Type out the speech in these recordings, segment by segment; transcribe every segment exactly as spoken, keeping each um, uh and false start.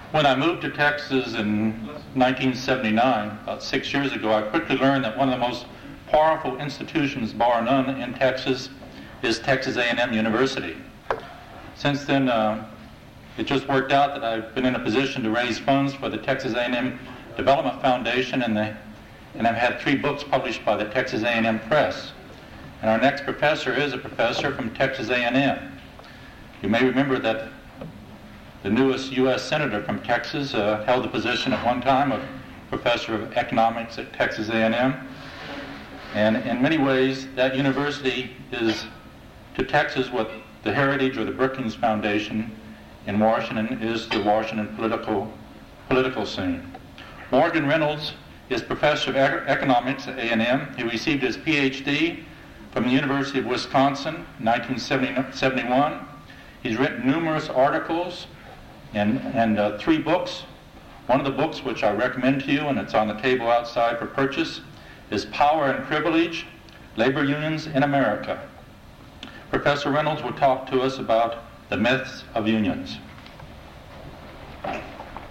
When I moved to Texas in nineteen seventy-nine, about six years ago, I quickly learned that one of the most powerful institutions, bar none, in Texas is Texas A and M University. Since then, uh, it just worked out that I've been in a position to raise funds for the Texas A and M Development Foundation, and, the, and I've had three books published by the Texas A and M Press. And our next professor is a professor from Texas A and M. You may remember that the newest U S Senator from Texas uh, held the position at one time of Professor of Economics at Texas A and M. And in many ways, that university is to Texas what the Heritage or the Brookings Foundation in Washington is to the Washington political, political scene. Morgan Reynolds is Professor of Economics at A and M. He received his P H D from the University of Wisconsin in nineteen seventy-one. He's written numerous articles and, and uh, three books. One of the books, which I recommend to you, and it's on the table outside for purchase, is Power and Privilege, Labor Unions in America. Professor Reynolds will talk to us about the myths of unions. I'd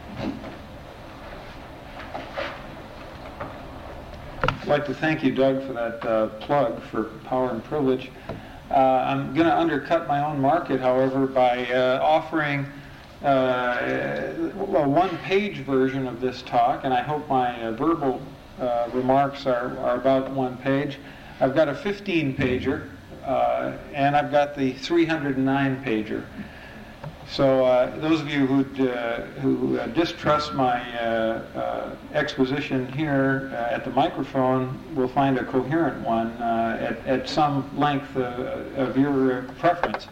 like to thank you, Doug, for that uh, plug for Power and Privilege. Uh, I'm going to undercut my own market, however, by uh, offering uh, a one-page version of this talk, and I hope my uh, verbal uh, remarks are, are about one page. I've got a fifteen-pager, uh, and I've got the three hundred nine pager. So uh, those of you who'd, uh, who uh, distrust my uh, uh, exposition here uh, at the microphone will find a coherent one uh, at, at some length uh, of your preference.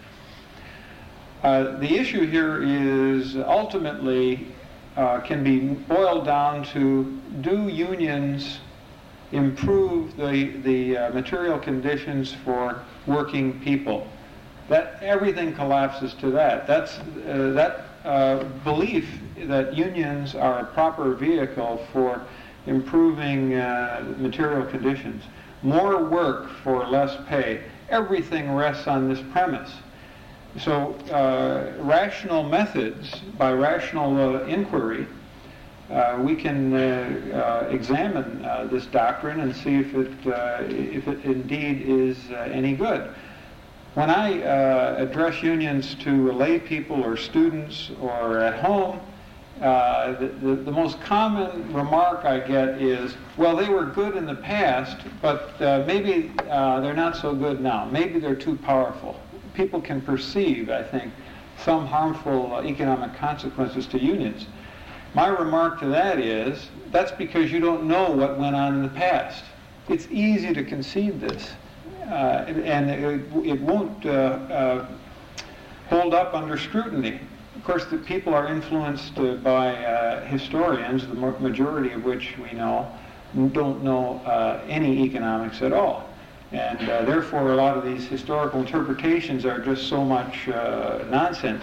Uh, the issue here is ultimately uh, can be boiled down to, do unions improve the, the uh, material conditions for working people? That everything collapses to that. That's uh, that uh, belief that unions are a proper vehicle for improving uh, material conditions. More work for less pay. Everything rests on this premise. So uh, rational methods, by rational uh, inquiry, uh, we can uh, uh, examine uh, this doctrine and see if it, uh, if it indeed is uh, any good. When I uh, address unions to lay people or students or at home, uh, the, the, the most common remark I get is, well, they were good in the past, but uh, maybe uh, they're not so good now. Maybe they're too powerful. People can perceive, I think, some harmful uh, economic consequences to unions. My remark to that is, that's because you don't know what went on in the past. It's easy to concede this. Uh, and it, it won't uh, uh, hold up under scrutiny. Of course, the people are influenced uh, by uh, historians, the majority of which we know don't know uh, any economics at all. And uh, therefore, a lot of these historical interpretations are just so much uh, nonsense.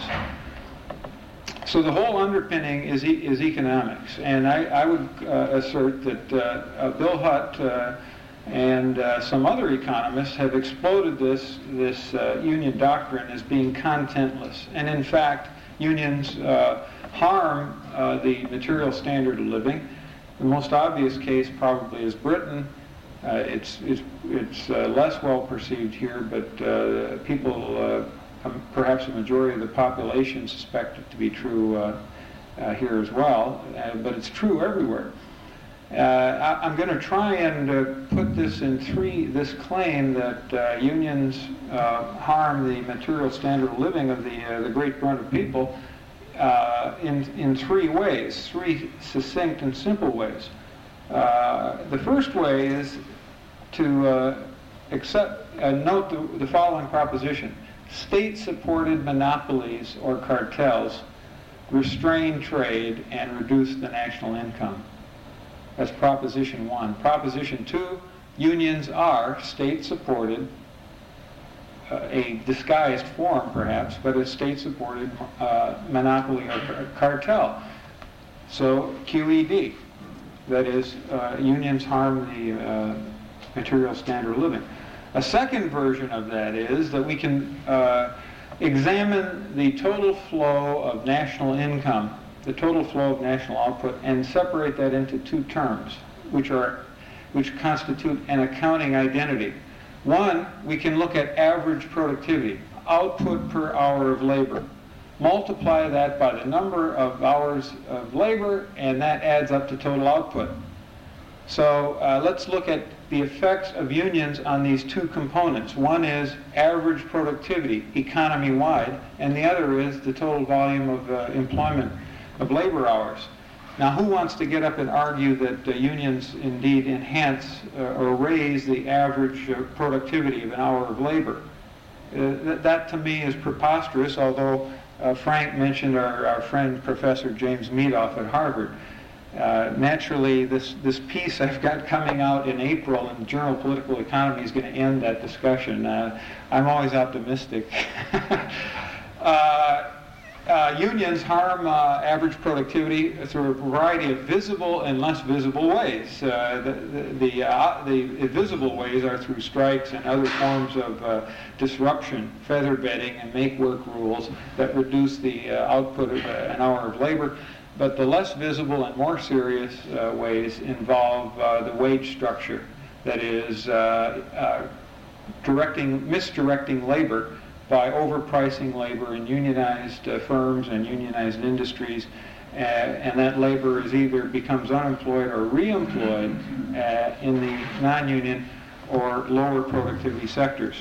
So the whole underpinning is, e- is economics. And I, I would uh, assert that uh, uh, Bill Hutt uh, and uh, some other economists have exploded this, this uh, union doctrine as being contentless. And in fact, unions uh, harm uh, the material standard of living. The most obvious case probably is Britain. Uh, it's it's, it's uh, less well perceived here, but uh, people, uh, um, perhaps a majority of the population, suspect it to be true uh, uh, here as well. Uh, but it's true everywhere. Uh, I, I'm going to try and uh, put this in three, this claim that uh, unions uh, harm the material standard of living of the, uh, the great brunt of people uh, in, in three ways, three succinct and simple ways. Uh, the first way is to uh, accept, uh, note the, the following proposition. State-supported monopolies or cartels restrain trade and reduce the national income. That's proposition one. Proposition two, unions are state-supported, uh, a disguised form perhaps, but a state-supported uh, monopoly or cartel. So Q E D, that is, uh, unions harm the uh, material standard of living. A second version of that is that we can uh, examine the total flow of national income the total flow of national output, and separate that into two terms, which are, which constitute an accounting identity. One, we can look at average productivity, output per hour of labor. Multiply that by the number of hours of labor, and that adds up to total output. So uh, let's look at the effects of unions on these two components. One is average productivity, economy-wide, and the other is the total volume of uh, employment of labor hours. Now, who wants to get up and argue that uh, unions indeed enhance uh, or raise the average uh, productivity of an hour of labor? Uh, th- that to me is preposterous, although uh, Frank mentioned our, our friend Professor James Meadoff at Harvard. Uh, naturally, this, this piece I've got coming out in April in the Journal of Political Economy is going to end that discussion. Uh, I'm always optimistic. uh, uh, unions harm uh, average productivity through a variety of visible and less visible ways. Uh, the the, the, uh, the visible ways are through strikes and other forms of uh, disruption, feather bedding, and make-work rules that reduce the uh, output of uh, an hour of labor. But the less visible and more serious uh, ways involve uh, the wage structure, that is, uh, uh, directing, misdirecting labor by overpricing labor in unionized uh, firms and unionized industries, uh, and that labor is either becomes unemployed or reemployed uh, in the non-union or lower productivity sectors.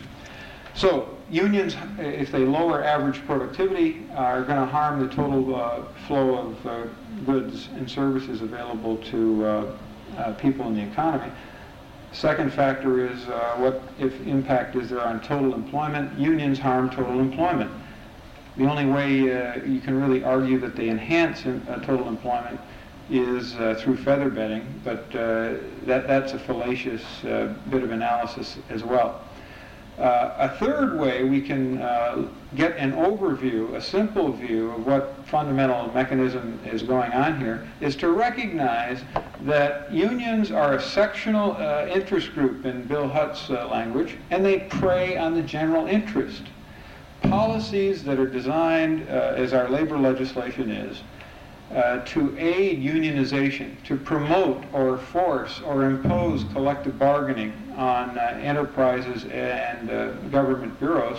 So unions, if they lower average productivity, are going to harm the total uh, flow of uh, goods and services available to uh, uh, people in the economy. Second factor is uh, what if impact is there on total employment. Unions harm total employment. The only way uh, you can really argue that they enhance in, uh, total employment is uh, through feather bedding, but uh, that, that's a fallacious uh, bit of analysis as well. Uh, a third way we can uh, get an overview, a simple view of what fundamental mechanism is going on here, is to recognize that unions are a sectional uh, interest group in Bill Hutt's uh, language, and they prey on the general interest. Policies that are designed, uh, as our labor legislation is, Uh, to aid unionization, to promote or force or impose collective bargaining on uh, enterprises and uh, government bureaus,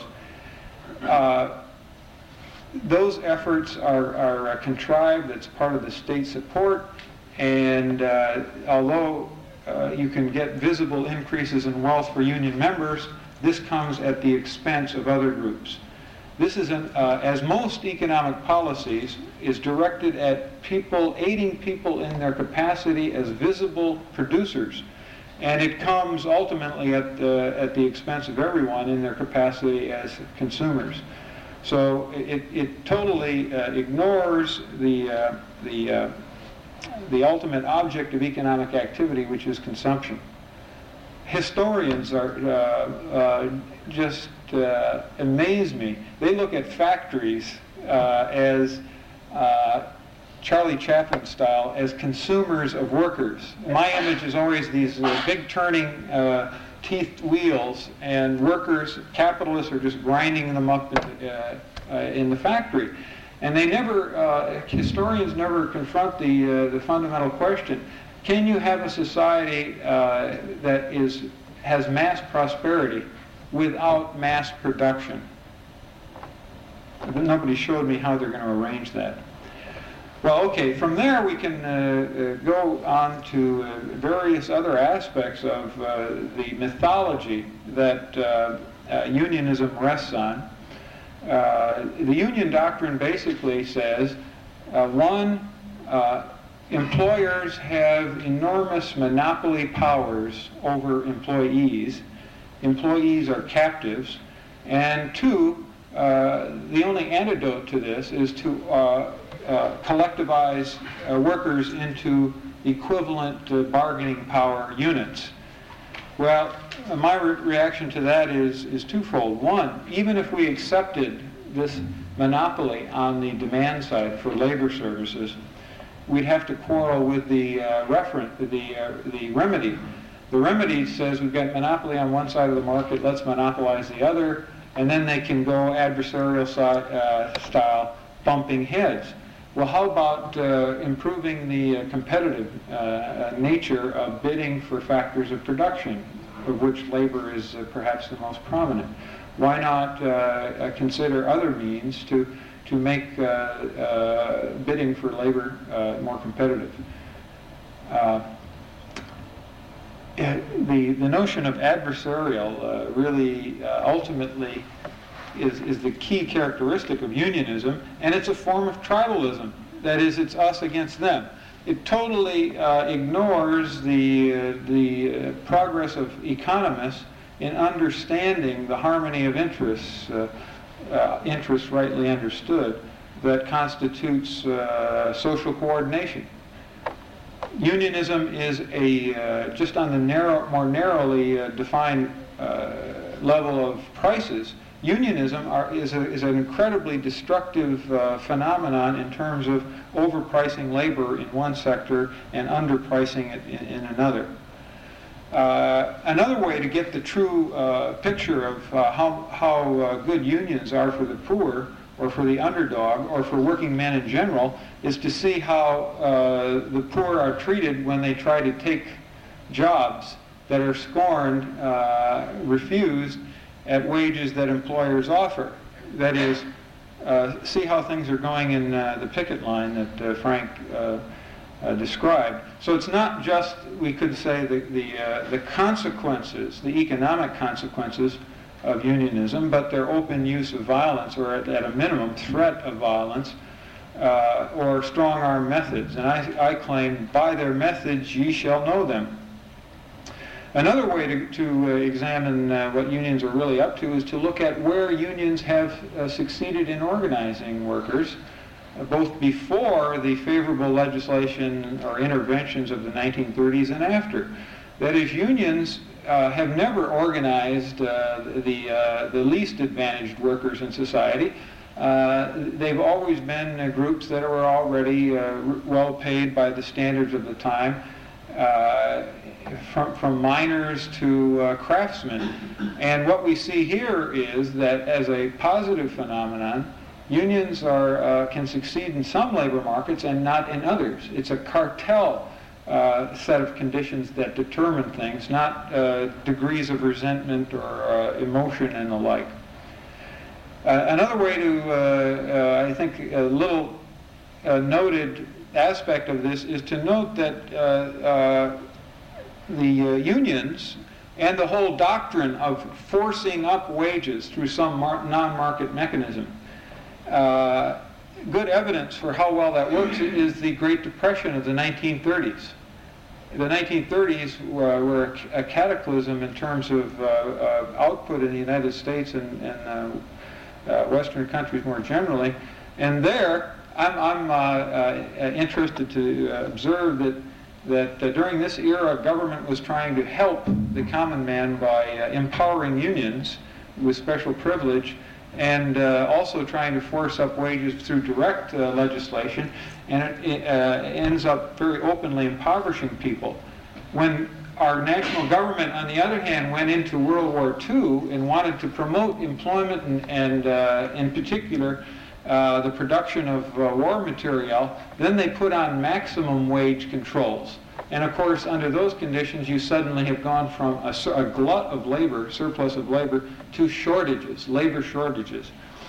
uh, those efforts are, are uh, contrived. It's part of the state support, and uh, although uh, you can get visible increases in wealth for union members, this comes at the expense of other groups. This is, an, uh, as most economic policies, is directed at people, aiding people in their capacity as visible producers. And it comes ultimately at the, at the expense of everyone in their capacity as consumers. So it, it totally uh, ignores the, uh, the, uh, the ultimate object of economic activity, which is consumption. Historians are uh, uh, just uh, amaze me. They look at factories uh, as uh, Charlie Chaplin style, as consumers of workers. My image is always these uh, big turning uh, teethed wheels, and workers, capitalists, are just grinding them up in, uh, uh, in the factory. And they never, uh, historians never confront the uh, the fundamental question: can you have a society uh, that is has mass prosperity without mass production? Nobody showed me how they're going to arrange that. Well, okay, from there we can uh, uh, go on to uh, various other aspects of uh, the mythology that uh, uh, unionism rests on. Uh, the union doctrine basically says, uh, one, uh, employers have enormous monopoly powers over employees. Employees are captives. And two, uh, the only antidote to this is to uh, uh, collectivize uh, workers into equivalent uh, bargaining power units. Well, uh, my re- reaction to that is, is twofold. One, even if we accepted this monopoly on the demand side for labor services, we'd have to quarrel with the uh, referent, the uh, the remedy. The remedy says we've got monopoly on one side of the market, let's monopolize the other, and then they can go adversarial si- uh, style bumping heads. Well, how about uh, improving the uh, competitive uh, nature of bidding for factors of production, of which labor is uh, perhaps the most prominent? Why not uh, uh, consider other means to, to make uh, uh, bidding for labor uh, more competitive? Uh, the, the notion of adversarial uh, really uh, ultimately Is, is the key characteristic of unionism, and it's a form of tribalism. That is, it's us against them. It totally uh, ignores the, uh, the uh, progress of economists in understanding the harmony of interests, uh, uh, interests rightly understood, that constitutes uh, social coordination. Unionism is a, uh, just on the narrow, more narrowly uh, defined uh, level of prices, unionism are, is, a, is an incredibly destructive uh, phenomenon in terms of overpricing labor in one sector and underpricing it in, in another. Uh, another way to get the true uh, picture of uh, how, how uh, good unions are for the poor or for the underdog or for working men in general is to see how uh, the poor are treated when they try to take jobs that are scorned, uh, refused, at wages that employers offer. That is, uh, see how things are going in uh, the picket line that uh, Frank uh, uh, described. So it's not just, we could say, the, the, uh, the consequences, the economic consequences of unionism, but their open use of violence, or at, at a minimum, threat of violence, uh, or strong-arm methods. And I, I claim, by their methods ye shall know them. Another way to, to uh, examine uh, what unions are really up to is to look at where unions have uh, succeeded in organizing workers, uh, both before the favorable legislation or interventions of the nineteen thirties and after. That is, unions uh, have never organized uh, the, uh, the least advantaged workers in society. Uh, they've always been uh, groups that were already uh, well paid by the standards of the time. Uh, From, from miners to uh, craftsmen. And what we see here is that as a positive phenomenon, unions are, uh, can succeed in some labor markets and not in others. It's a cartel uh, set of conditions that determine things, not uh, degrees of resentment or uh, emotion and the like. Uh, another way to, uh, uh, I think, a little uh, noted aspect of this is to note that uh, uh, the uh, unions and the whole doctrine of forcing up wages through some mar- non-market mechanism. Uh, good evidence for how well that works is the Great Depression of the nineteen thirties. The nineteen thirties were, were a cataclysm in terms of uh, uh, output in the United States and, and uh, uh, Western countries more generally. And there, I'm, I'm uh, uh, interested to uh, observe that that uh, during this era, government was trying to help the common man by uh, empowering unions with special privilege, and uh, also trying to force up wages through direct uh, legislation, and it, it uh, ends up very openly impoverishing people. When our national government, on the other hand, went into World War Two and wanted to promote employment and, and uh, in particular, Uh, the production of uh, war material, then they put on maximum wage controls. And of course, under those conditions, you suddenly have gone from a, a glut of labor, surplus of labor, to shortages, labor shortages.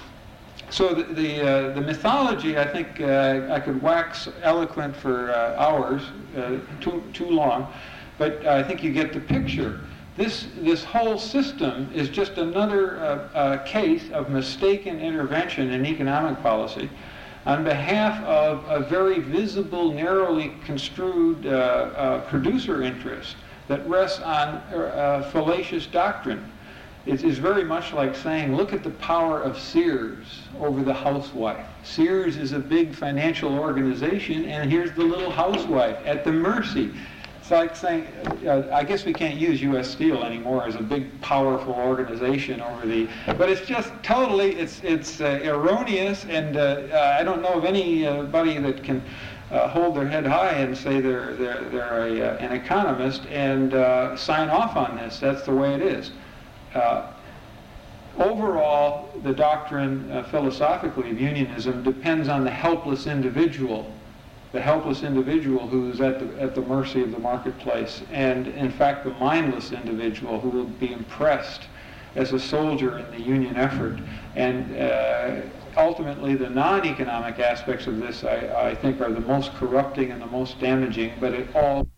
So the the, uh, the mythology, I think, uh, I could wax eloquent for uh, hours, uh, too too long, but I think you get the picture. This, this whole system is just another uh, uh, case of mistaken intervention in economic policy on behalf of a very visible, narrowly construed uh, uh, producer interest that rests on uh, fallacious doctrine. It is very much like saying, look at the power of Sears over the housewife. Sears is a big financial organization, and here's the little housewife at the mercy. It's like saying, uh, I guess we can't use U S Steel anymore as a big, powerful organization over the, but it's just totally, it's it's uh, erroneous, and uh, uh, I don't know of anybody that can uh, hold their head high and say they're they're they're a, uh, an economist and uh, sign off on this. That's the way it is. Uh, overall, the doctrine uh, philosophically of unionism depends on the helpless individual, the helpless individual who is at the, at the mercy of the marketplace, and in fact the mindless individual who will be impressed as a soldier in the union effort. And uh, ultimately the non-economic aspects of this, I, I think, are the most corrupting and the most damaging, but it all